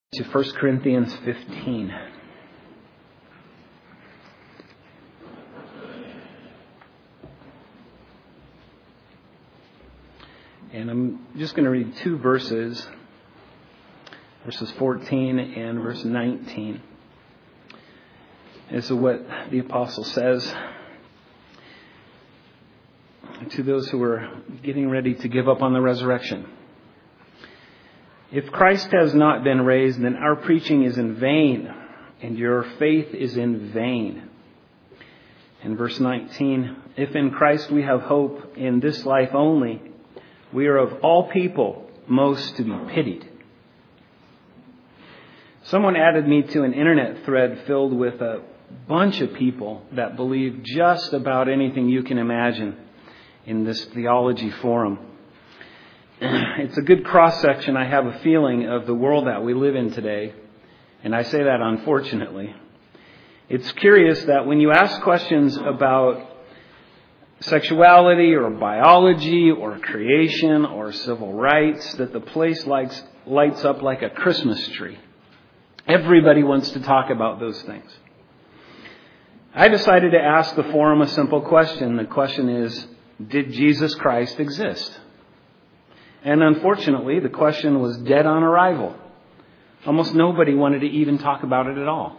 To 1 Corinthians 15. And I'm just going to read two verses, verses 14 and verse 19. This is what the apostle says to those who are getting ready to give up on the resurrection. If Christ has not been raised, then our preaching is in vain, and your faith is in vain. In verse 19, if in Christ we have hope in this life only, we are of all people most to be pitied. Someone added me to an internet thread filled with a bunch of people that believe just about anything you can imagine in this theology forum. It's a good cross-section, I have a feeling, of the world that we live in today. And I say that unfortunately. It's curious that when you ask questions about sexuality or biology or creation or civil rights, that the place lights up like a Christmas tree. Everybody wants to talk about those things. I decided to ask the forum a simple question. The question is, did Jesus Christ exist? And unfortunately, the question was dead on arrival. Almost nobody wanted to even talk about it at all.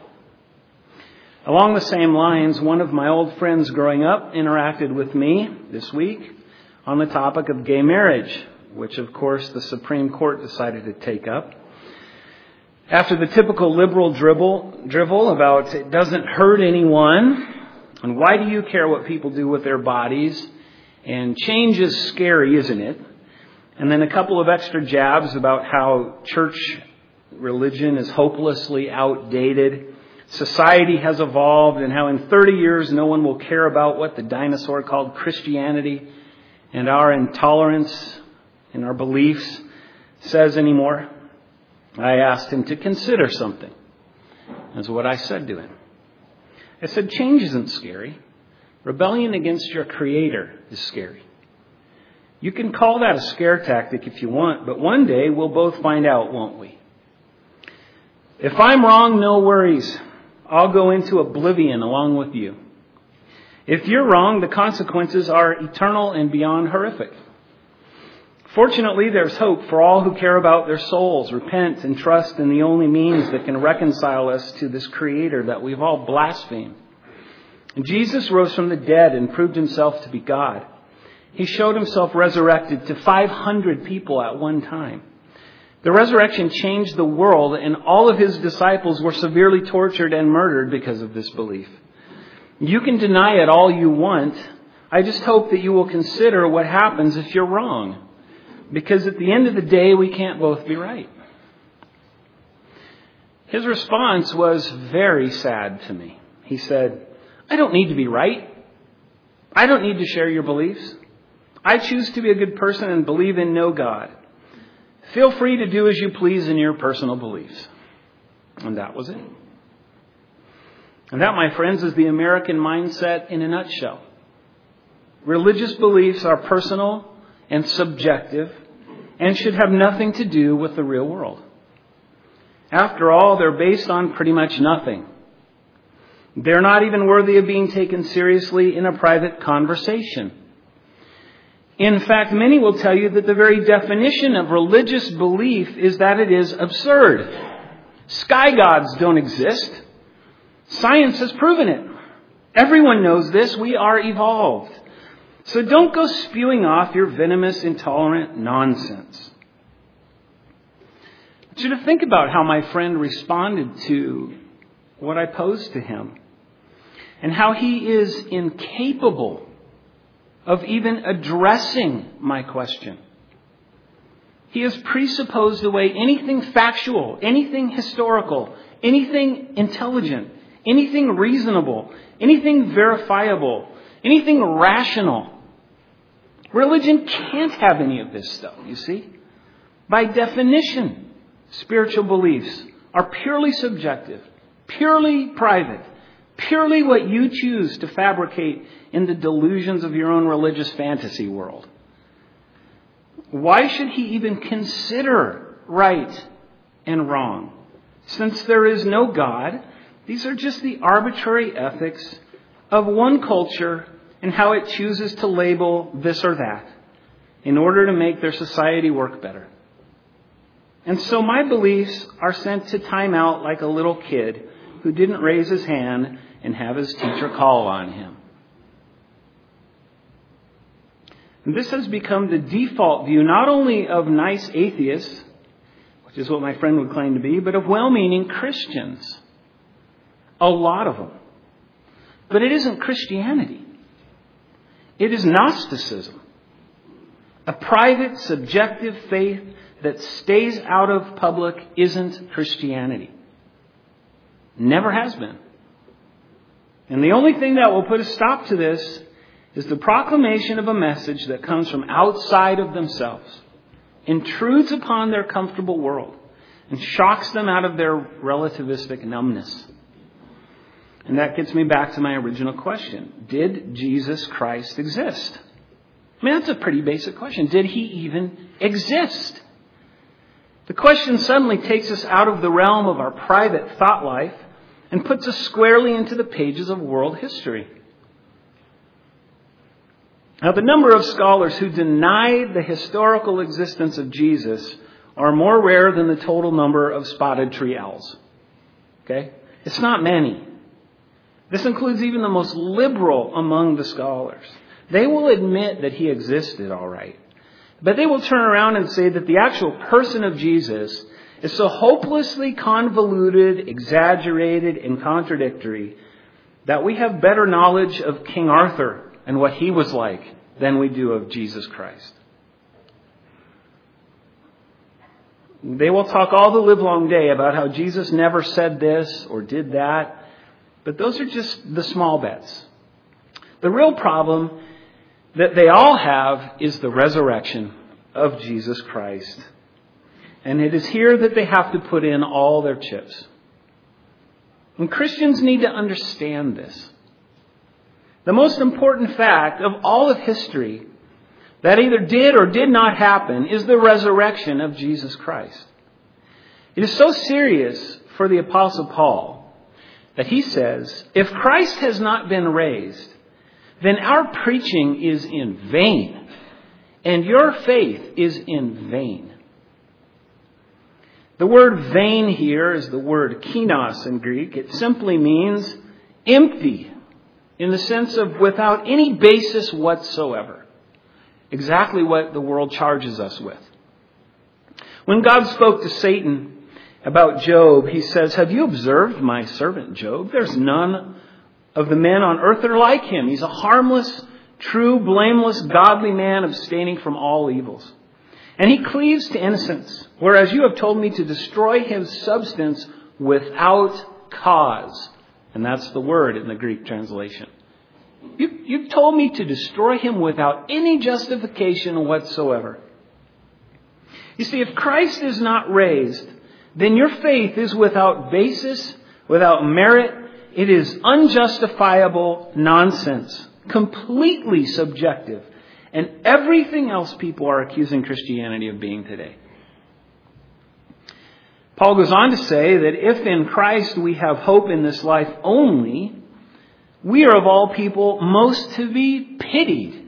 Along the same lines, one of my old friends growing up interacted with me this week on the topic of gay marriage, which of course the Supreme Court decided to take up. After the typical liberal drivel about it doesn't hurt anyone, and why do you care what people do with their bodies, and change is scary, isn't it? And then a couple of extra jabs about how church religion is hopelessly outdated. Society has evolved, and how in 30 years no one will care about what the dinosaur called Christianity and our intolerance and our beliefs says anymore. I asked him to consider something. That's what I said to him. I said, change isn't scary. Rebellion against your Creator is scary. You can call that a scare tactic if you want, but one day we'll both find out, won't we? If I'm wrong, no worries. I'll go into oblivion along with you. If you're wrong, the consequences are eternal and beyond horrific. Fortunately, there's hope for all who care about their souls, repent, and trust in the only means that can reconcile us to this Creator that we've all blasphemed. And Jesus rose from the dead and proved himself to be God. He showed himself resurrected to 500 people at one time. The resurrection changed the world, and all of his disciples were severely tortured and murdered because of this belief. You can deny it all you want. I just hope that you will consider what happens if you're wrong. Because at the end of the day, we can't both be right. His response was very sad to me. He said, I don't need to be right. I don't need to share your beliefs. I choose to be a good person and believe in no God. Feel free to do as you please in your personal beliefs. And that was it. And that, my friends, is the American mindset in a nutshell. Religious beliefs are personal and subjective and should have nothing to do with the real world. After all, they're based on pretty much nothing. They're not even worthy of being taken seriously in a private conversation. In fact, many will tell you that the very definition of religious belief is that it is absurd. Sky gods don't exist. Science has proven it. Everyone knows this. We are evolved. So don't go spewing off your venomous, intolerant nonsense. I want you to think about how my friend responded to what I posed to him, and how he is incapable of even addressing my question. He has presupposed away anything factual, anything historical, anything intelligent, anything reasonable, anything verifiable, anything rational. Religion can't have any of this stuff, you see. By definition, spiritual beliefs are purely subjective, purely private, purely what you choose to fabricate in the delusions of your own religious fantasy world. Why should he even consider right and wrong? Since there is no God, these are just the arbitrary ethics of one culture and how it chooses to label this or that in order to make their society work better. And so my beliefs are sent to time out like a little kid who didn't raise his hand and have his teacher call on him. And this has become the default view not only of nice atheists, which is what my friend would claim to be, but of well-meaning Christians. A lot of them. But it isn't Christianity. It is Gnosticism. A private, subjective faith that stays out of public isn't Christianity. Never has been. And the only thing that will put a stop to this is the proclamation of a message that comes from outside of themselves, intrudes upon their comfortable world, and shocks them out of their relativistic numbness. And that gets me back to my original question. Did Jesus Christ exist? I mean, that's a pretty basic question. Did he even exist? The question suddenly takes us out of the realm of our private thought life and puts us squarely into the pages of world history. Now, the number of scholars who deny the historical existence of Jesus are more rare than the total number of spotted tree owls. Okay? It's not many. This includes even the most liberal among the scholars. They will admit that he existed, all right. But they will turn around and say that the actual person of Jesus is so hopelessly convoluted, exaggerated, and contradictory that we have better knowledge of King Arthur and what he was like than we do of Jesus Christ. They will talk all the livelong day about how Jesus never said this or did that, but those are just the small bets. The real problem that they all have is the resurrection of Jesus Christ. And it is here that they have to put in all their chips. And Christians need to understand this. The most important fact of all of history that either did or did not happen is the resurrection of Jesus Christ. It is so serious for the Apostle Paul that he says, if Christ has not been raised, then our preaching is in vain, and your faith is in vain. The word vain here is the word kinos in Greek. It simply means empty, in the sense of without any basis whatsoever. Exactly what the world charges us with. When God spoke to Satan about Job, he says, have you observed my servant Job? There's none of the men on earth that are like him. He's a harmless, true, blameless, godly man abstaining from all evils. And he cleaves to innocence, whereas you have told me to destroy his substance without cause. And that's the word in the Greek translation. You've told me to destroy him without any justification whatsoever. You see, if Christ is not raised, then your faith is without basis, without merit. It is unjustifiable nonsense, completely subjective, and everything else people are accusing Christianity of being today. Paul goes on to say that if in Christ we have hope in this life only, we are of all people most to be pitied.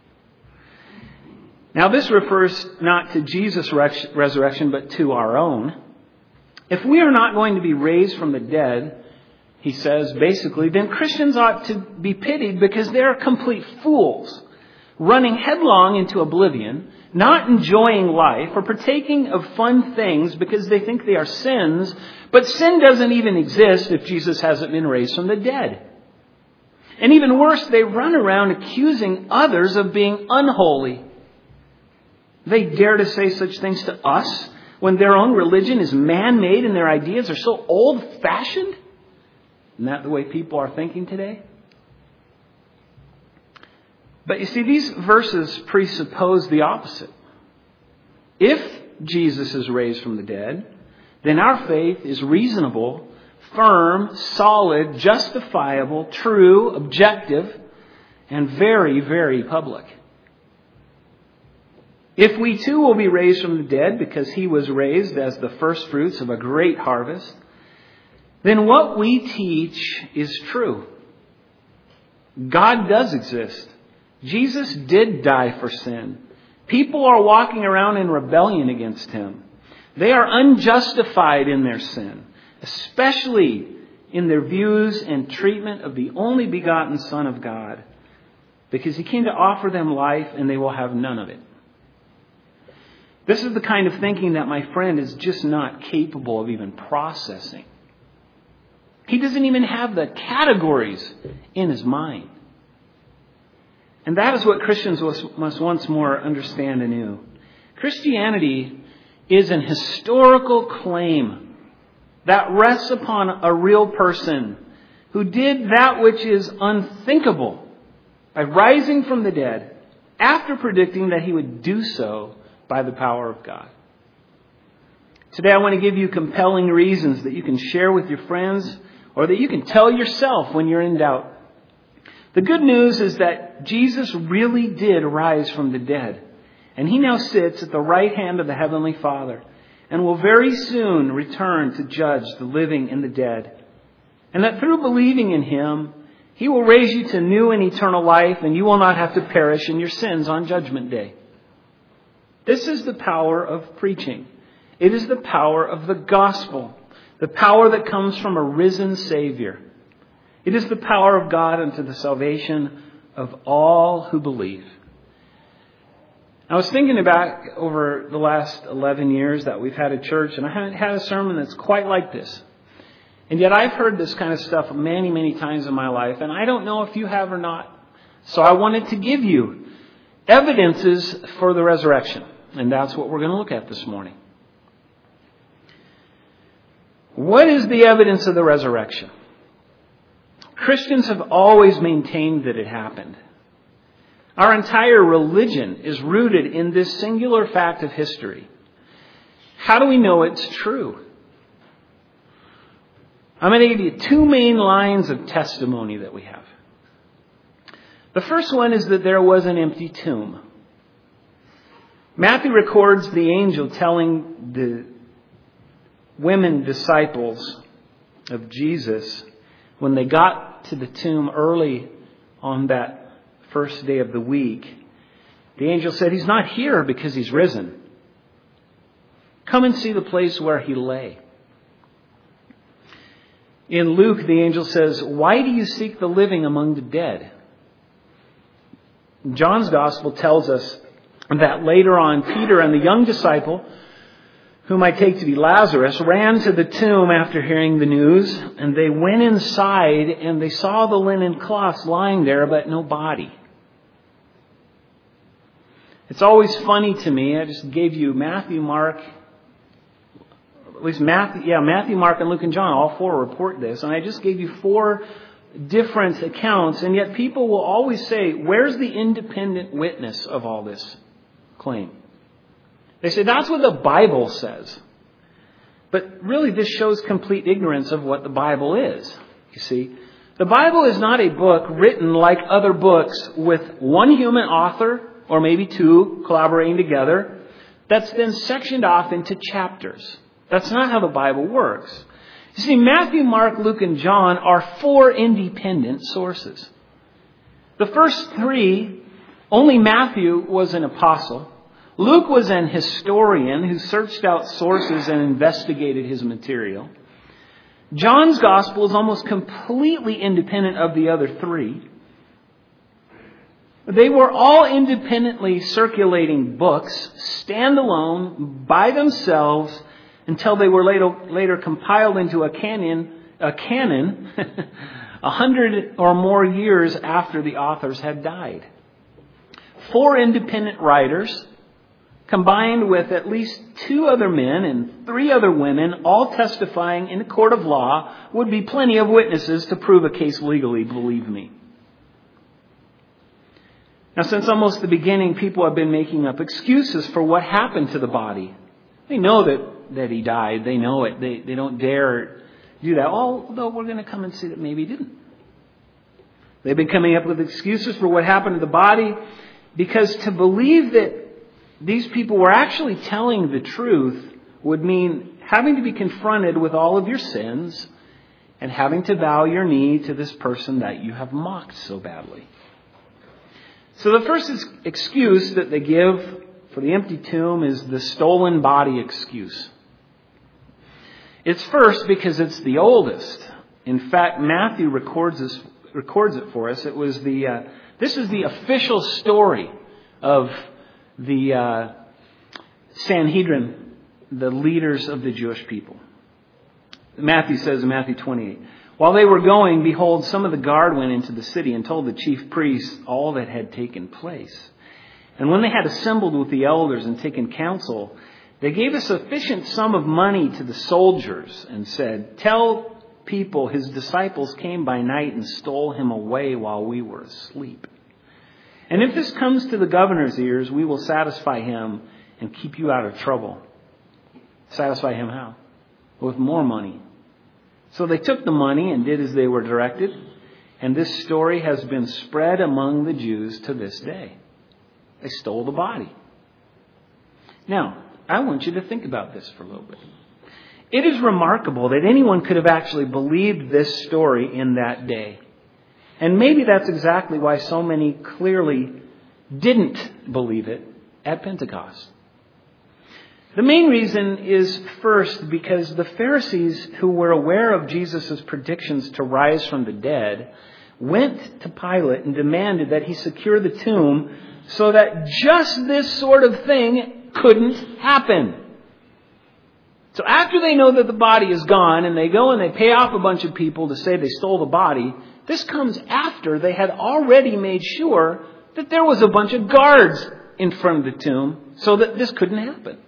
Now this refers not to Jesus' resurrection, but to our own. If we are not going to be raised from the dead, he says basically, then Christians ought to be pitied because they are complete fools, running headlong into oblivion, not enjoying life or partaking of fun things because they think they are sins, but sin doesn't even exist if Jesus hasn't been raised from the dead. And even worse, they run around accusing others of being unholy. They dare to say such things to us when their own religion is man-made and their ideas are so old-fashioned? Isn't that the way people are thinking today? But you see, these verses presuppose the opposite. If Jesus is raised from the dead, then our faith is reasonable, firm, solid, justifiable, true, objective, and very, very public. If we too will be raised from the dead because he was raised as the first fruits of a great harvest, then what we teach is true. God does exist. Jesus did die for sin. People are walking around in rebellion against Him. They are unjustified in their sin, especially in their views and treatment of the only begotten Son of God, because He came to offer them life and they will have none of it. This is the kind of thinking that my friend is just not capable of even processing. He doesn't even have the categories in his mind. And that is what Christians must once more understand anew. Christianity is an historical claim that rests upon a real person who did that which is unthinkable by rising from the dead after predicting that He would do so by the power of God. Today I want to give you compelling reasons that you can share with your friends or that you can tell yourself when you're in doubt. The good news is that Jesus really did rise from the dead, and He now sits at the right hand of the Heavenly Father and will very soon return to judge the living and the dead. And that through believing in Him, He will raise you to new and eternal life, and you will not have to perish in your sins on Judgment Day. This is the power of preaching. It is the power of the gospel, the power that comes from a risen Savior. It is the power of God unto the salvation of all who believe. I was thinking about over the last 11 years that we've had a church, and I haven't had a sermon that's quite like this. And yet I've heard this kind of stuff many, many times in my life, and I don't know if you have or not. So I wanted to give you evidences for the resurrection. And that's what we're going to look at this morning. What is the evidence of the resurrection? Christians have always maintained that it happened. Our entire religion is rooted in this singular fact of history. How do we know it's true? I'm going to give you two main lines of testimony that we have. The first one is that there was an empty tomb. Matthew records the angel telling the women disciples of Jesus when they got to the tomb early on that first day of the week. The angel said, He's not here because He's risen. Come and see the place where He lay. In Luke, the angel says, Why do you seek the living among the dead? John's gospel tells us that later on, Peter and the young disciple, whom I take to be Lazarus, ran to the tomb after hearing the news, and they went inside and they saw the linen cloths lying there, but no body. It's always funny to me. I just gave you Matthew, Mark, Mark, and Luke and John. All four report this, and I just gave you four different accounts, and yet people will always say, where's the independent witness of all this claim? They say, that's what the Bible says. But really, this shows complete ignorance of what the Bible is. You see, the Bible is not a book written like other books with one human author, or maybe two, collaborating together, that's then sectioned off into chapters. That's not how the Bible works. You see, Matthew, Mark, Luke, and John are four independent sources. The first three, only Matthew was an apostle. Luke was an historian who searched out sources and investigated his material. John's gospel is almost completely independent of the other three. They were all independently circulating books, standalone, by themselves, until they were later compiled into a canon 100 or more years after the authors had died. Four independent writers, combined with at least two other men and three other women, all testifying in a court of law, would be plenty of witnesses to prove a case legally, believe me. Now, since almost the beginning, people have been making up excuses for what happened to the body. They know that He died. They know it. They don't dare do that. Although we're going to come and see that maybe He didn't. They've been coming up with excuses for what happened to the body, because to believe that these people were actually telling the truth would mean having to be confronted with all of your sins and having to bow your knee to this person that you have mocked so badly. So the first excuse that they give for the empty tomb is the stolen body excuse. It's first because it's the oldest. In fact, Matthew records it for us. This is the official story of the Sanhedrin, the leaders of the Jewish people. Matthew says in Matthew 28, while they were going, behold, some of the guard went into the city and told the chief priests all that had taken place. And when they had assembled with the elders and taken counsel, they gave a sufficient sum of money to the soldiers and said, tell people his disciples came by night and stole him away while we were asleep. And if this comes to the governor's ears, we will satisfy him and keep you out of trouble. Satisfy him how? With more money. So they took the money and did as they were directed. And this story has been spread among the Jews to this day. They stole the body. Now, I want you to think about this for a little bit. It is remarkable that anyone could have actually believed this story in that day. And maybe that's exactly why so many clearly didn't believe it at Pentecost. The main reason is first because the Pharisees, who were aware of Jesus' predictions to rise from the dead, went to Pilate and demanded that he secure the tomb so that just this sort of thing couldn't happen. So after they know that the body is gone and they go and they pay off a bunch of people to say they stole the body, this comes after they had already made sure that there was a bunch of guards in front of the tomb so that this couldn't happen.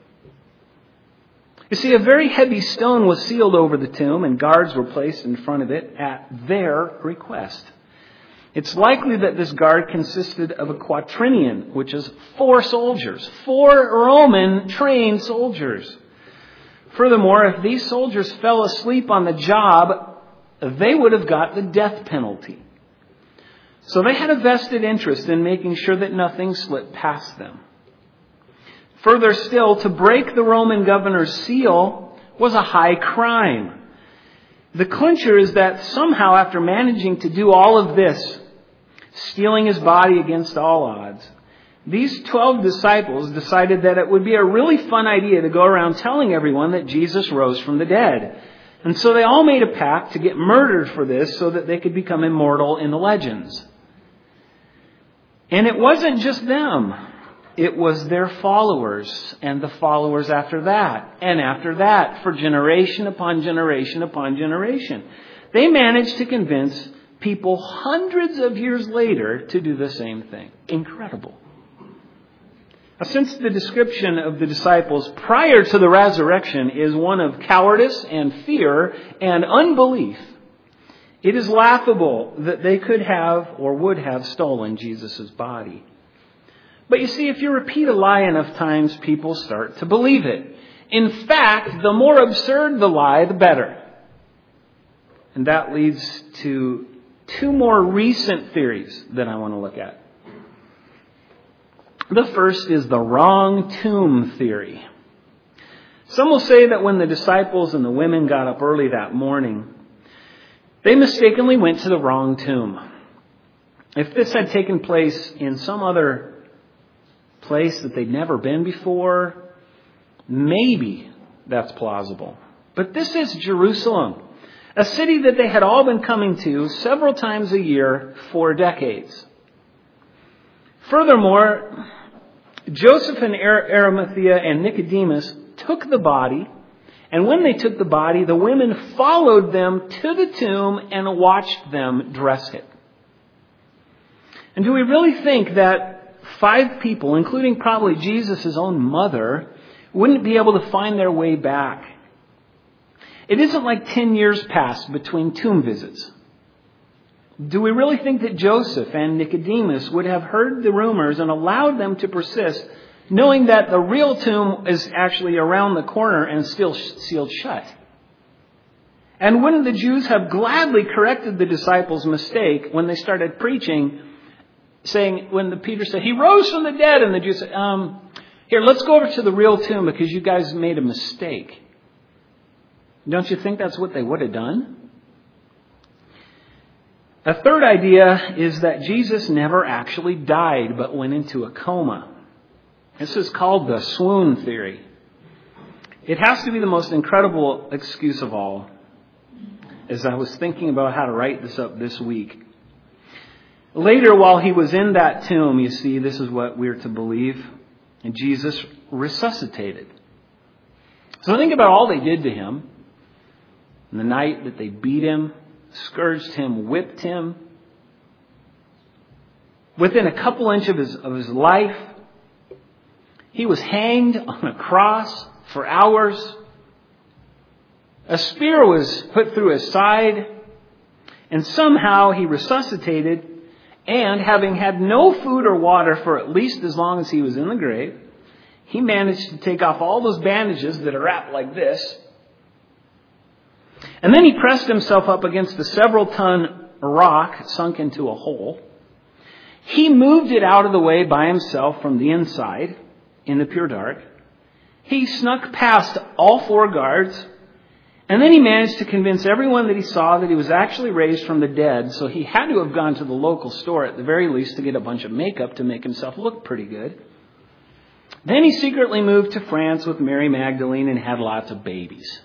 You see, a very heavy stone was sealed over the tomb and guards were placed in front of it at their request. It's likely that this guard consisted of a quaternion, which is 4 soldiers, 4 Roman trained soldiers. Furthermore, if these soldiers fell asleep on the job, they would have got the death penalty. So they had a vested interest in making sure that nothing slipped past them. Further still, to break the Roman governor's seal was a high crime. The clincher is that somehow after managing to do all of this, stealing his body against all odds, these 12 disciples decided that it would be a really fun idea to go around telling everyone that Jesus rose from the dead. And so they all made a pact to get murdered for this so that they could become immortal in the legends. And it wasn't just them. It was their followers and the followers after that and after that for generation upon generation upon generation. They managed to convince people hundreds of years later to do the same thing. Incredible. Now, since the description of the disciples prior to the resurrection is one of cowardice and fear and unbelief, it is laughable that they could have or would have stolen Jesus' body. But you see, if you repeat a lie enough times, people start to believe it. In fact, the more absurd the lie, the better. And that leads to 2 more recent theories that I want to look at. The first is the wrong tomb theory. Some will say that when the disciples and the women got up early that morning, they mistakenly went to the wrong tomb. If this had taken place in some other place that they'd never been before, maybe that's plausible. But this is Jerusalem, a city that they had all been coming to several times a year for decades. Furthermore, Joseph and Arimathea and Nicodemus took the body, and when they took the body, the women followed them to the tomb and watched them dress it. And do we really think that 5 people, including probably Jesus' own mother, wouldn't be able to find their way back? It isn't like 10 years passed between tomb visits. Do we really think that Joseph and Nicodemus would have heard the rumors and allowed them to persist, knowing that the real tomb is actually around the corner and still sealed shut? And wouldn't the Jews have gladly corrected the disciples' mistake when they started preaching, saying, when Peter said, he rose from the dead, and the Jews said, here, let's go over to the real tomb because you guys made a mistake. Don't you think that's what they would have done? A third idea is that Jesus never actually died but went into a coma. This is called the swoon theory. It has to be the most incredible excuse of all, as I was thinking about how to write this up this week. Later, while he was in that tomb, you see, this is what we're to believe, and Jesus resuscitated. So think about all they did to him. The night that they beat him, scourged him, whipped him. Within a couple inches of his life, he was hanged on a cross for hours. A spear was put through his side, and somehow he resuscitated, and having had no food or water for at least as long as he was in the grave, he managed to take off all those bandages that are wrapped like this. And then he pressed himself up against a several-ton rock sunk into a hole. He moved it out of the way by himself from the inside in the pure dark. He snuck past all four guards. And then he managed to convince everyone that he saw that he was actually raised from the dead. So he had to have gone to the local store at the very least to get a bunch of makeup to make himself look pretty good. Then he secretly moved to France with Mary Magdalene and had lots of babies.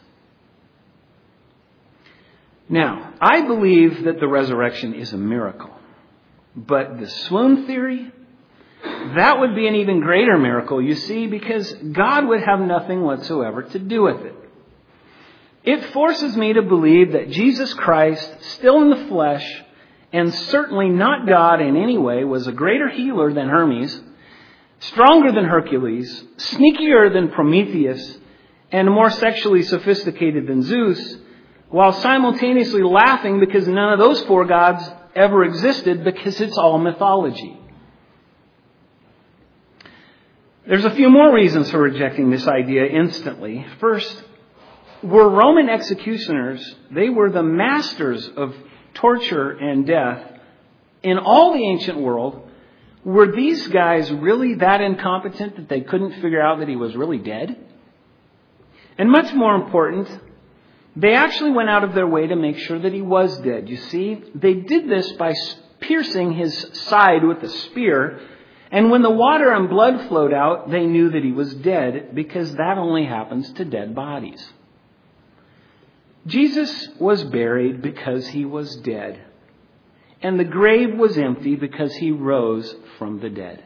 Now, I believe that the resurrection is a miracle. But the swoon theory, that would be an even greater miracle, you see, because God would have nothing whatsoever to do with it. It forces me to believe that Jesus Christ, still in the flesh, and certainly not God in any way, was a greater healer than Hermes, stronger than Hercules, sneakier than Prometheus, and more sexually sophisticated than Zeus, while simultaneously laughing because none of those four gods ever existed, because it's all mythology. There's a few more reasons for rejecting this idea instantly. First, were Roman executioners, they were the masters of torture and death in all the ancient world. Were these guys really that incompetent that they couldn't figure out that he was really dead? And much more important, they actually went out of their way to make sure that he was dead. You see, they did this by piercing his side with a spear. And when the water and blood flowed out, they knew that he was dead, because that only happens to dead bodies. Jesus was buried because he was dead. And the grave was empty because he rose from the dead.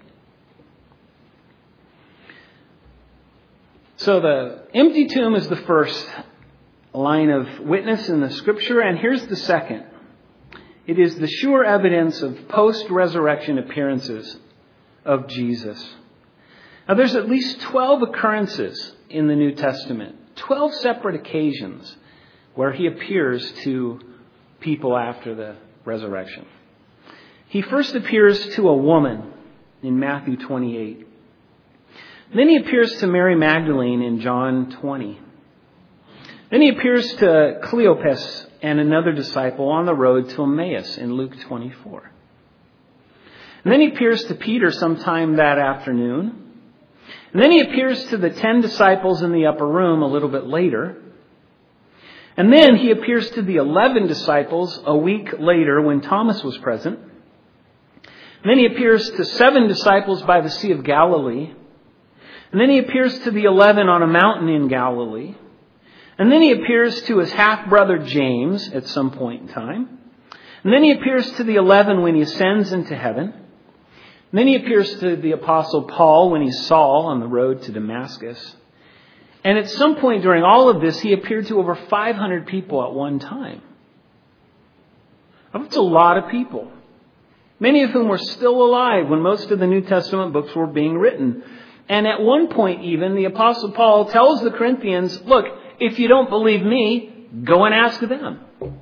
So the empty tomb is the first line of witness in the scripture, and here's the second. It is the sure evidence of post-resurrection appearances of Jesus. Now there's at least 12 occurrences in the New Testament, 12 separate occasions where he appears to people after the resurrection. He first appears to a woman in Matthew 28. Then he appears to Mary Magdalene in John 20. Then he appears to Cleopas and another disciple on the road to Emmaus in Luke 24. And then he appears to Peter sometime that afternoon. And then he appears to the 10 disciples in the upper room a little bit later. And then he appears to the 11 disciples a week later when Thomas was present. And then he appears to 7 disciples by the Sea of Galilee. And then he appears to the 11 on a mountain in Galilee. And then he appears to his half-brother James at some point in time. And then he appears to the 11 when he ascends into heaven. And then he appears to the Apostle Paul when he's Saul on the road to Damascus. And at some point during all of this, he appeared to over 500 people at one time. That's a lot of people. Many of whom were still alive when most of the New Testament books were being written. And at one point even, the Apostle Paul tells the Corinthians, look, if you don't believe me, go and ask them.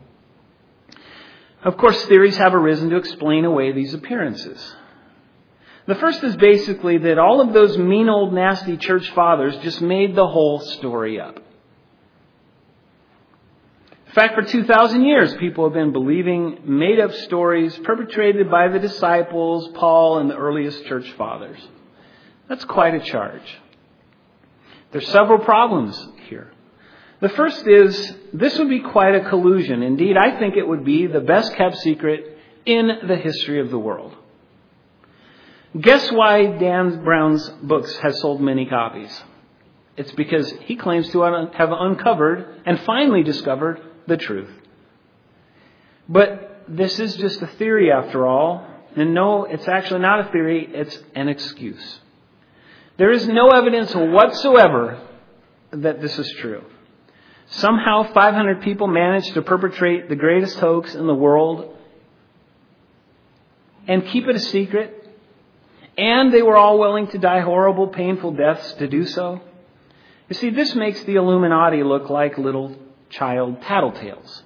Of course, theories have arisen to explain away these appearances. The first is basically that all of those mean old nasty church fathers just made the whole story up. In fact, for 2,000 years, people have been believing made-up stories perpetrated by the disciples, Paul, and the earliest church fathers. That's quite a charge. There's several problems here. The first is, this would be quite a collusion. Indeed, I think it would be the best kept secret in the history of the world. Guess why Dan Brown's books has sold many copies? It's because he claims to have uncovered and finally discovered the truth. But this is just a theory after all. And no, it's actually not a theory, it's an excuse. There is no evidence whatsoever that this is true. Somehow 500 people managed to perpetrate the greatest hoax in the world and keep it a secret. And they were all willing to die horrible, painful deaths to do so. You see, this makes the Illuminati look like little child tattletales.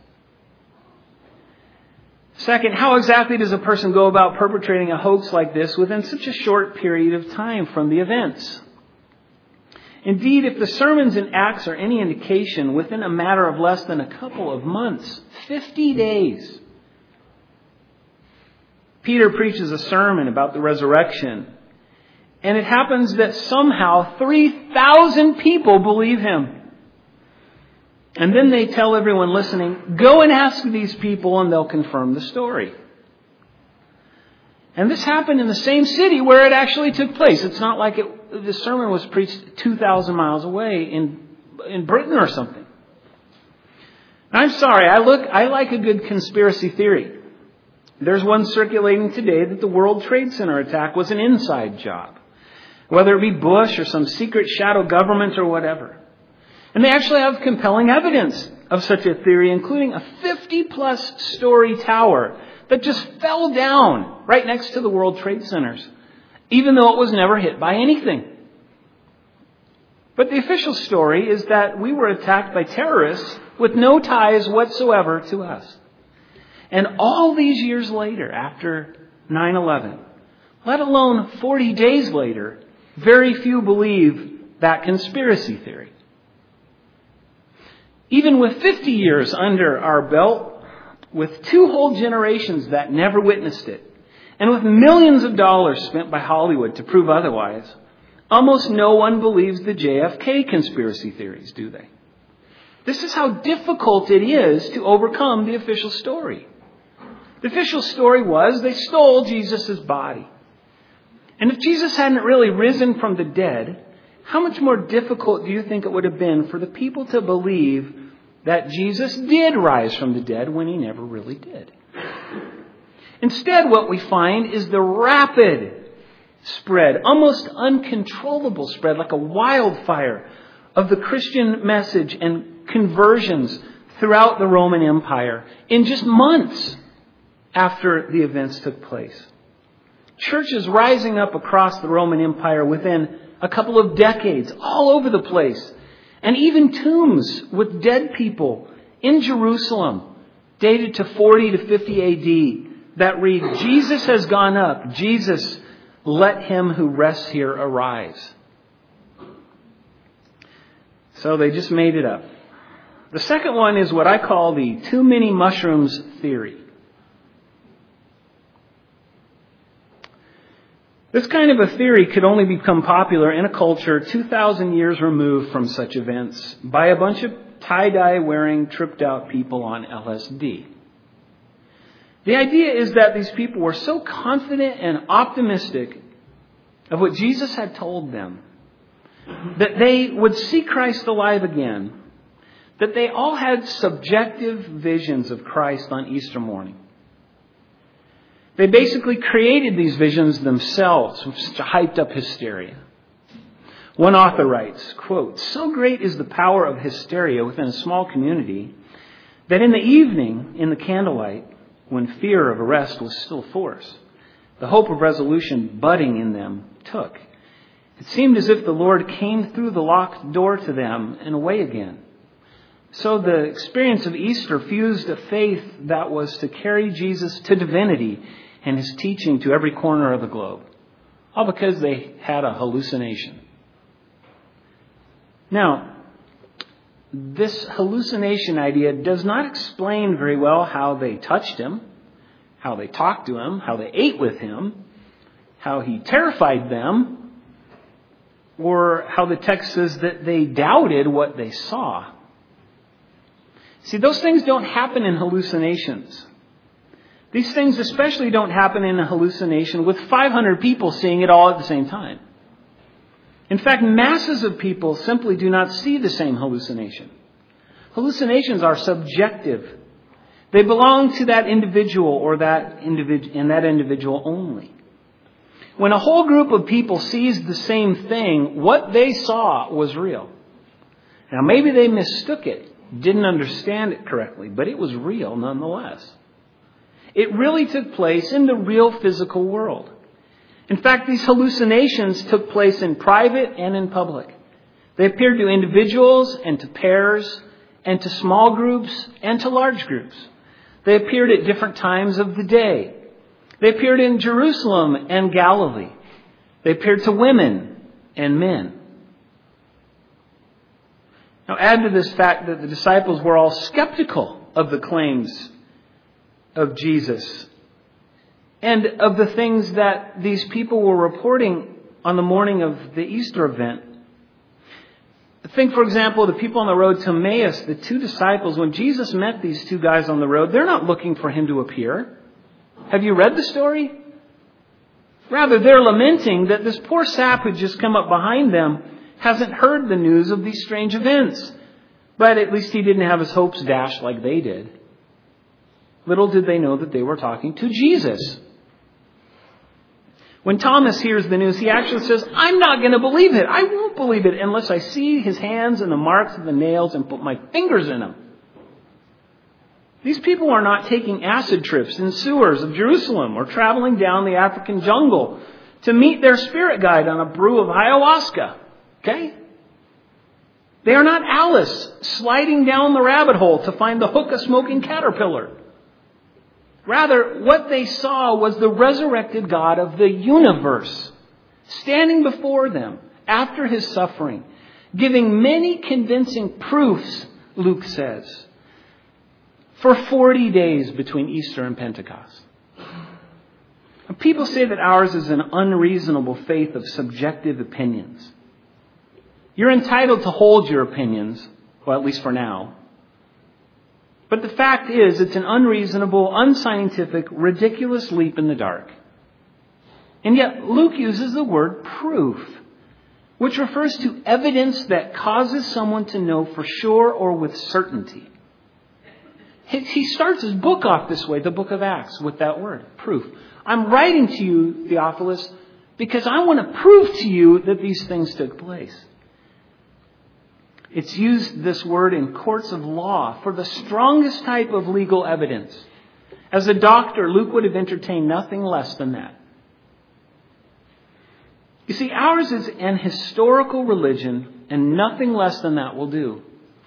Second, how exactly does a person go about perpetrating a hoax like this within such a short period of time from the events? Indeed, if the sermons in Acts are any indication, within a matter of less than a couple of months, 50 days, Peter preaches a sermon about the resurrection. And it happens that somehow 3,000 people believe him. And then they tell everyone listening, go and ask these people and they'll confirm the story. And this happened in the same city where it actually took place. It's not like the sermon was preached 2,000 miles away in Britain or something. I'm sorry, I like a good conspiracy theory. There's one circulating today that the World Trade Center attack was an inside job. Whether it be Bush or some secret shadow government or whatever. And they actually have compelling evidence of such a theory, including a 50-plus story tower that just fell down right next to the World Trade Centers, even though it was never hit by anything. But the official story is that we were attacked by terrorists with no ties whatsoever to us. And all these years later, after 9/11, let alone 40 days later, very few believe that conspiracy theory. Even with 50 years under our belt, with 2 whole generations that never witnessed it, and with millions of dollars spent by Hollywood to prove otherwise, almost no one believes the JFK conspiracy theories, do they? This is how difficult it is to overcome the official story. The official story was they stole Jesus' body. And if Jesus hadn't really risen from the dead, how much more difficult do you think it would have been for the people to believe that Jesus did rise from the dead when he never really did? Instead, what we find is the rapid spread, almost uncontrollable spread, like a wildfire of the Christian message and conversions throughout the Roman Empire in just months after the events took place. Churches rising up across the Roman Empire within a couple of decades, all over the place. And even tombs with dead people in Jerusalem, dated to 40 to 50 AD, that read, Jesus has gone up. Jesus, let him who rests here arise. So they just made it up. The second one is what I call the too many mushrooms theory. This kind of a theory could only become popular in a culture 2,000 years removed from such events by a bunch of tie-dye wearing, tripped out people on LSD. The idea is that these people were so confident and optimistic of what Jesus had told them that they would see Christ alive again, that they all had subjective visions of Christ on Easter morning. They basically created these visions themselves from such a hyped up hysteria. One author writes, quote, so great is the power of hysteria within a small community that in the evening, in the candlelight, when fear of arrest was still force, the hope of resolution budding in them took. It seemed as if the Lord came through the locked door to them and away again. So the experience of Easter fused a faith that was to carry Jesus to divinity and his teaching to every corner of the globe. All because they had a hallucination. Now, this hallucination idea does not explain very well how they touched him, how they talked to him, how they ate with him, how he terrified them, or how the text says that they doubted what they saw. See, those things don't happen in hallucinations. These things especially don't happen in a hallucination with 500 people seeing it all at the same time. In fact, masses of people simply do not see the same hallucination. Hallucinations are subjective. They belong to that individual or that individual only. When a whole group of people sees the same thing, what they saw was real. Now, maybe they mistook it, didn't understand it correctly, but it was real nonetheless. It really took place in the real physical world. In fact, these hallucinations took place in private and in public. They appeared to individuals and to pairs and to small groups and to large groups. They appeared at different times of the day. They appeared in Jerusalem and Galilee. They appeared to women and men. Now add to this fact that the disciples were all skeptical of the claims of Jesus and of the things that these people were reporting on the morning of the Easter event. Think, for example, the people on the road to Emmaus, the two disciples, when Jesus met these two guys on the road, they're not looking for him to appear. Have you read the story? Rather, they're lamenting that this poor sap who'd just come up behind them hasn't heard the news of these strange events. But at least he didn't have his hopes dashed like they did. Little did they know that they were talking to Jesus. When Thomas hears the news, he actually says, I'm not going to believe it. I won't believe it unless I see his hands and the marks of the nails and put my fingers in them. These people are not taking acid trips in sewers of Jerusalem or traveling down the African jungle to meet their spirit guide on a brew of ayahuasca. Okay? They are not Alice sliding down the rabbit hole to find the hookah-smoking caterpillar. Rather, what they saw was the resurrected God of the universe standing before them after his suffering, giving many convincing proofs, Luke says, for 40 days between Easter and Pentecost. People say that ours is an unreasonable faith of subjective opinions. You're entitled to hold your opinions, well, at least for now. But the fact is, it's an unreasonable, unscientific, ridiculous leap in the dark. And yet, Luke uses the word proof, which refers to evidence that causes someone to know for sure or with certainty. He starts his book off this way, the book of Acts, with that word, proof. I'm writing to you, Theophilus, because I want to prove to you that these things took place. It's used, this word, in courts of law for the strongest type of legal evidence. As a doctor, Luke would have entertained nothing less than that. You see, ours is an historical religion, and nothing less than that will do.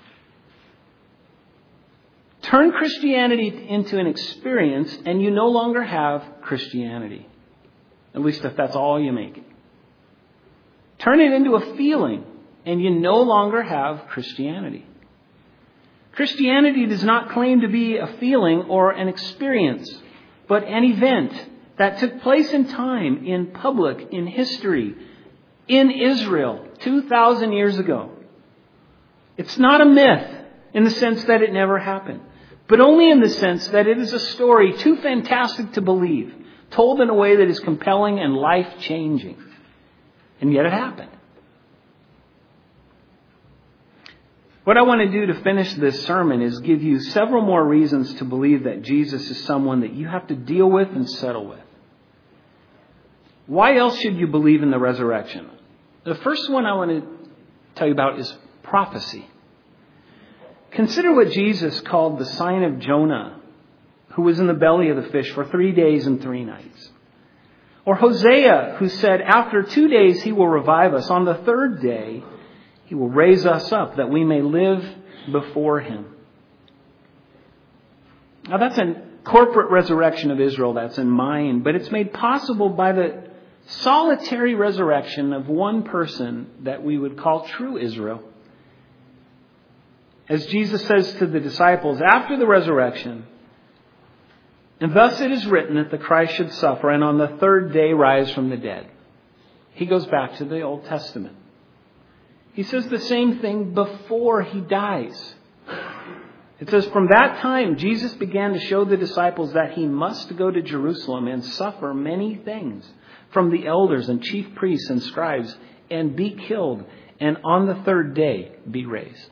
Turn Christianity into an experience, and you no longer have Christianity. At least if that's all you make it. Turn it into a feeling, and you no longer have Christianity. Christianity does not claim to be a feeling or an experience, but an event that took place in time, in public, in history, in Israel 2,000 years ago. It's not a myth in the sense that it never happened, but only in the sense that it is a story too fantastic to believe, told in a way that is compelling and life-changing. And yet it happened. What I want to do to finish this sermon is give you several more reasons to believe that Jesus is someone that you have to deal with and settle with. Why else should you believe in the resurrection? The first one I want to tell you about is prophecy. Consider what Jesus called the sign of Jonah, who was in the belly of the fish for 3 days and 3 nights. Or Hosea, who said, after 2 days he will revive us. On the 3rd day, he will raise us up that we may live before him. Now that's a corporate resurrection of Israel that's in mind, but it's made possible by the solitary resurrection of one person that we would call true Israel. As Jesus says to the disciples after the resurrection, and thus it is written that the Christ should suffer and on the 3rd day rise from the dead. He goes back to the Old Testament. He says the same thing before he dies. It says, from that time, Jesus began to show the disciples that he must go to Jerusalem and suffer many things from the elders and chief priests and scribes and be killed, and on the third day be raised.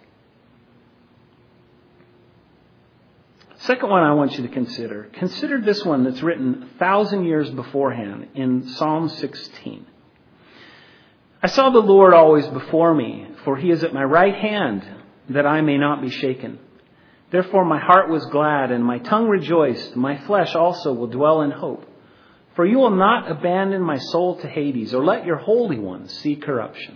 Second one I want you to consider. Consider this one that's written 1,000 years beforehand in Psalm 16. I saw the Lord always before me, for he is at my right hand, that I may not be shaken. Therefore my heart was glad and my tongue rejoiced. My flesh also will dwell in hope. For you will not abandon my soul to Hades, or let your Holy One see corruption.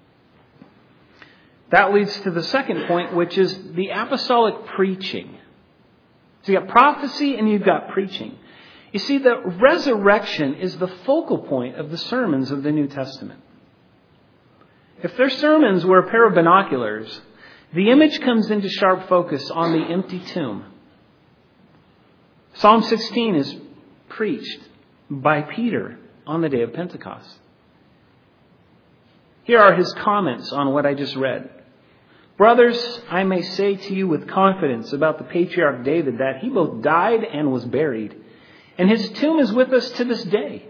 That leads to the second point, which is the apostolic preaching. So you've got prophecy and you've got preaching. You see, the resurrection is the focal point of the sermons of the New Testament. If their sermons were a pair of binoculars, the image comes into sharp focus on the empty tomb. Psalm 16 is preached by Peter on the day of Pentecost. Here are his comments on what I just read. Brothers, I may say to you with confidence about the patriarch David that he both died and was buried, and his tomb is with us to this day.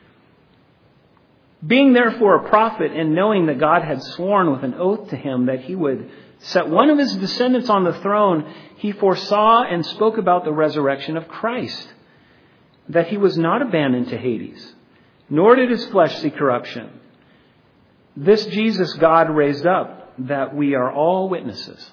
Being therefore a prophet and knowing that God had sworn with an oath to him that he would set one of his descendants on the throne, he foresaw and spoke about the resurrection of Christ, that he was not abandoned to Hades, nor did his flesh see corruption. This Jesus God raised up, that we are all witnesses.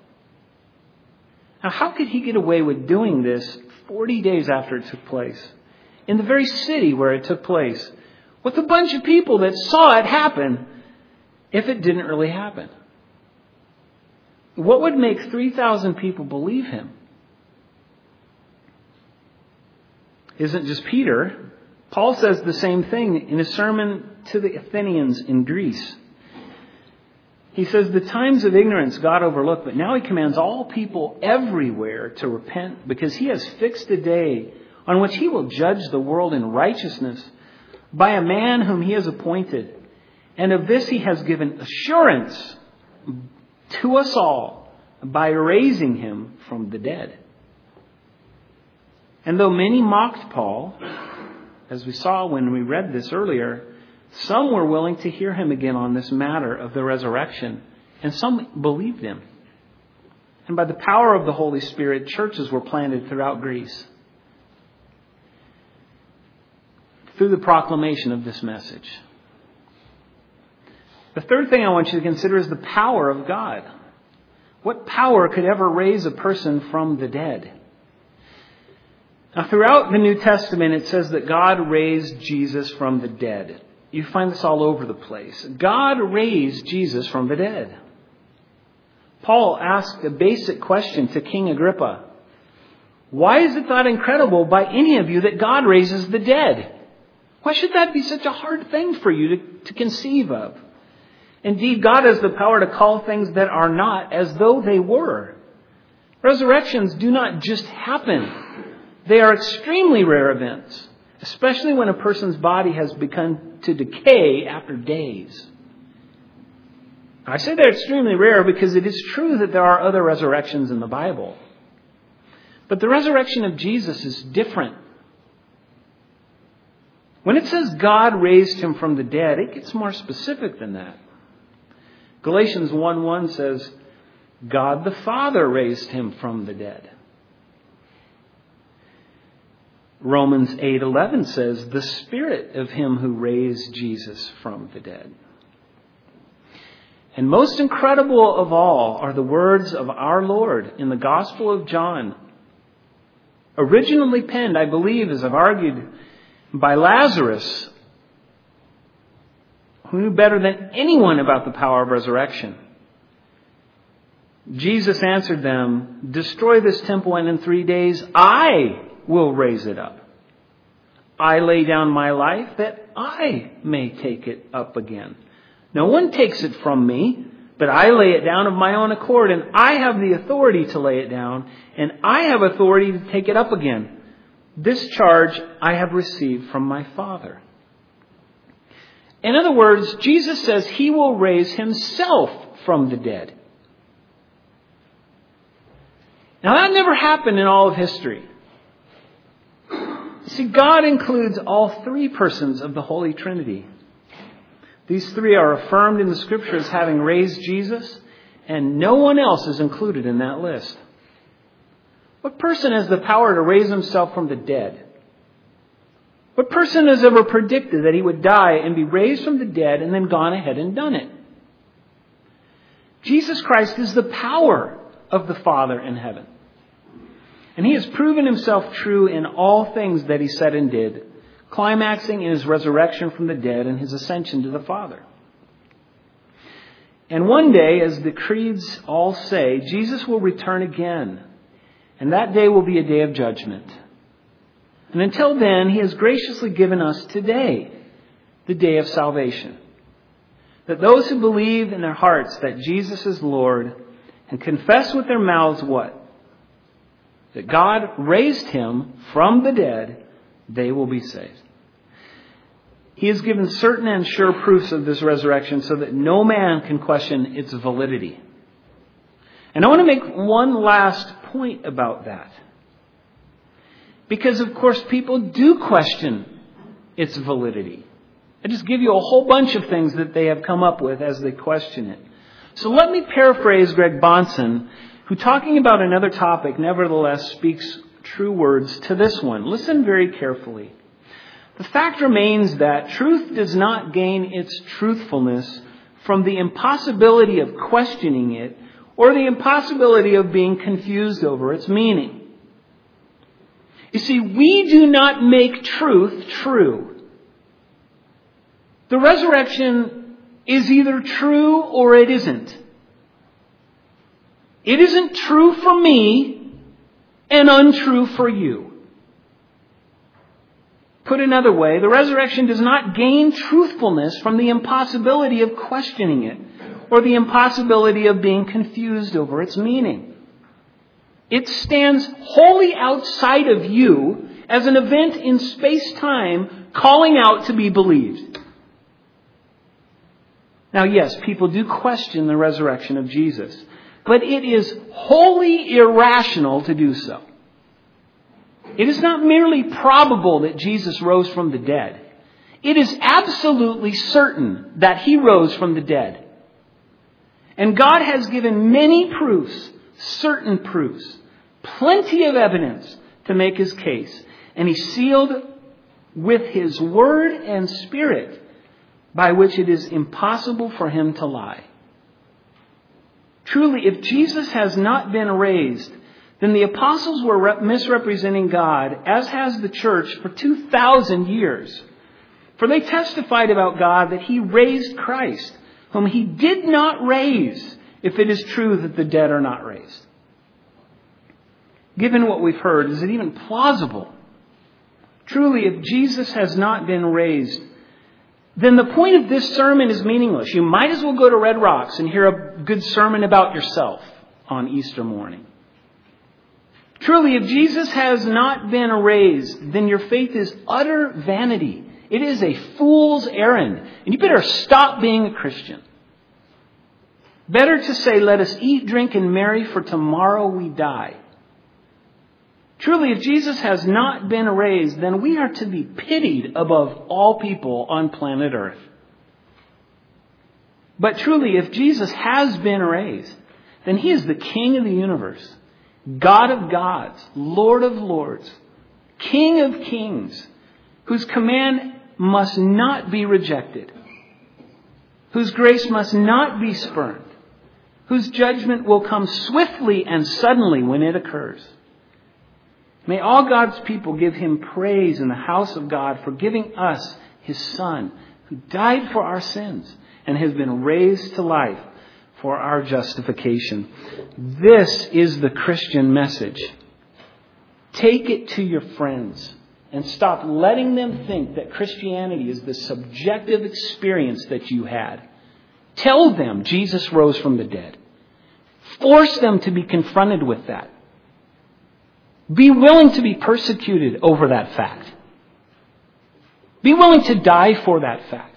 Now, how could he get away with doing this 40 days after it took place, in the very city where it took place, with a bunch of people that saw it happen, if it didn't really happen? What would make 3,000 people believe him? Isn't just Peter. Paul says the same thing in a sermon to the Athenians in Greece. He says, the times of ignorance God overlooked, but now he commands all people everywhere to repent, because he has fixed a day on which he will judge the world in righteousness by a man whom he has appointed. And of this he has given assurance to us all by raising him from the dead. And though many mocked Paul, as we saw when we read this earlier, some were willing to hear him again on this matter of the resurrection, and some believed him. And by the power of the Holy Spirit, churches were planted throughout Greece through the proclamation of this message. The third thing I want you to consider is the power of God. What power could ever raise a person from the dead? Now, throughout the New Testament, it says that God raised Jesus from the dead. You find this all over the place. God raised Jesus from the dead. Paul asked a basic question to King Agrippa. Why is it thought incredible by any of you that God raises the dead? Why should that be such a hard thing for you to conceive of? Indeed, God has the power to call things that are not as though they were. Resurrections do not just happen. They are extremely rare events, especially when a person's body has begun to decay after days. I say they're extremely rare because it is true that there are other resurrections in the Bible. But the resurrection of Jesus is different. When it says God raised him from the dead, it gets more specific than that. Galatians 1:1 says, God the Father raised him from the dead. Romans 8:11 says, the Spirit of him who raised Jesus from the dead. And most incredible of all are the words of our Lord in the Gospel of John. Originally penned, I believe, as I've argued, by Lazarus, who knew better than anyone about the power of resurrection. Jesus answered them, destroy this temple and in 3 days I will raise it up. I lay down my life that I may take it up again. No one takes it from me, but I lay it down of my own accord, and I have the authority to lay it down, and I have authority to take it up again. This charge I have received from my Father. In other words, Jesus says he will raise himself from the dead. Now that never happened in all of history. See, God includes all three persons of the Holy Trinity. These three are affirmed in the Scripture as having raised Jesus, and no one else is included in that list. What person has the power to raise himself from the dead? What person has ever predicted that he would die and be raised from the dead and then gone ahead and done it? Jesus Christ is the power of the Father in heaven. And he has proven himself true in all things that he said and did, climaxing in his resurrection from the dead and his ascension to the Father. And one day, as the creeds all say, Jesus will return again. And that day will be a day of judgment. And until then, he has graciously given us today the day of salvation. That those who believe in their hearts that Jesus is Lord and confess with their mouths what? That God raised him from the dead, they will be saved. He has given certain and sure proofs of this resurrection so that no man can question its validity. And I want to make one last point about that. Because, of course, people do question its validity. I just give you a whole bunch of things that they have come up with as they question it. So let me paraphrase Greg Bahnsen, who, talking about another topic, nevertheless speaks true words to this one. Listen very carefully. The fact remains that truth does not gain its truthfulness from the impossibility of questioning it or the impossibility of being confused over its meaning. You see, we do not make truth true. The resurrection is either true or it isn't. It isn't true for me and untrue for you. Put another way, the resurrection does not gain truthfulness from the impossibility of questioning it or the impossibility of being confused over its meaning. It stands wholly outside of you as an event in space-time calling out to be believed. Now, yes, people do question the resurrection of Jesus, but it is wholly irrational to do so. It is not merely probable that Jesus rose from the dead. It is absolutely certain that he rose from the dead. And God has given many proofs, certain proofs, plenty of evidence to make his case. And he sealed with his word and spirit by which it is impossible for him to lie. Truly, if Jesus has not been raised, then the apostles were misrepresenting God, as has the church for 2,000 years. For they testified about God that he raised Christ, whom he did not raise, if it is true that the dead are not raised. Given what we've heard, is it even plausible? Truly, if Jesus has not been raised, then the point of this sermon is meaningless. You might as well go to Red Rocks and hear a good sermon about yourself on Easter morning. Truly, if Jesus has not been raised, then your faith is utter vanity. It is a fool's errand. And you better stop being a Christian. Better to say, let us eat, drink, and marry, for tomorrow we die. Truly, if Jesus has not been raised, then we are to be pitied above all people on planet Earth. But truly, if Jesus has been raised, then he is the King of the universe, God of gods, Lord of lords, King of kings, whose command must not be rejected, whose grace must not be spurned, whose judgment will come swiftly and suddenly when it occurs. May all God's people give him praise in the house of God for giving us his Son, who died for our sins and has been raised to life for our justification. This is the Christian message. Take it to your friends and stop letting them think that Christianity is the subjective experience that you had. Tell them Jesus rose from the dead. Force them to be confronted with that. Be willing to be persecuted over that fact. Be willing to die for that fact.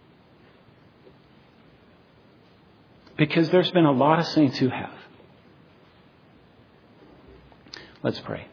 Because there's been a lot of saints who have. Let's pray.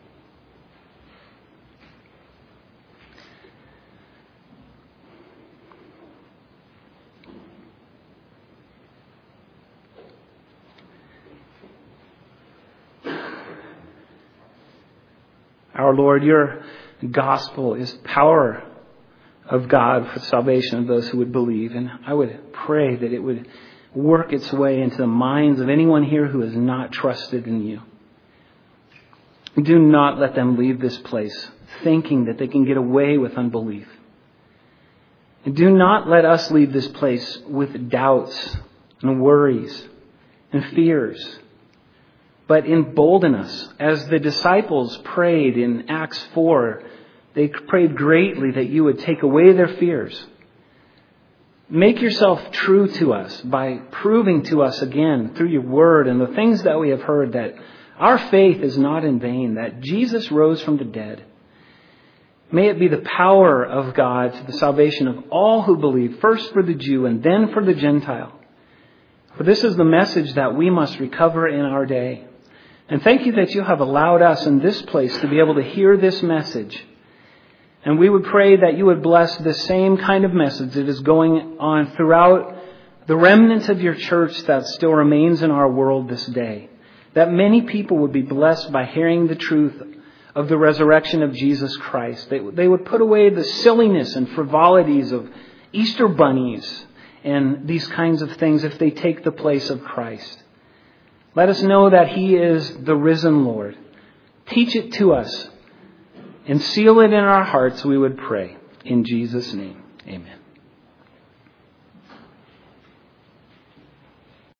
Our Lord, your gospel is power of God for the salvation of those who would believe. And I would pray that it would work its way into the minds of anyone here who has not trusted in you. Do not let them leave this place thinking that they can get away with unbelief. And do not let us leave this place with doubts and worries and fears. But embolden us, as the disciples prayed in Acts 4. They prayed greatly that you would take away their fears. Make yourself true to us by proving to us again through your word and the things that we have heard that our faith is not in vain, that Jesus rose from the dead. May it be the power of God to the salvation of all who believe, first for the Jew and then for the Gentile. For this is the message that we must recover in our day. And thank you that you have allowed us in this place to be able to hear this message. And we would pray that you would bless the same kind of message that is going on throughout the remnants of your church that still remains in our world this day. That many people would be blessed by hearing the truth of the resurrection of Jesus Christ. They would put away the silliness and frivolities of Easter bunnies and these kinds of things if they take the place of Christ. Let us know that He is the risen Lord. Teach it to us and seal it in our hearts, we would pray. In Jesus' name, amen.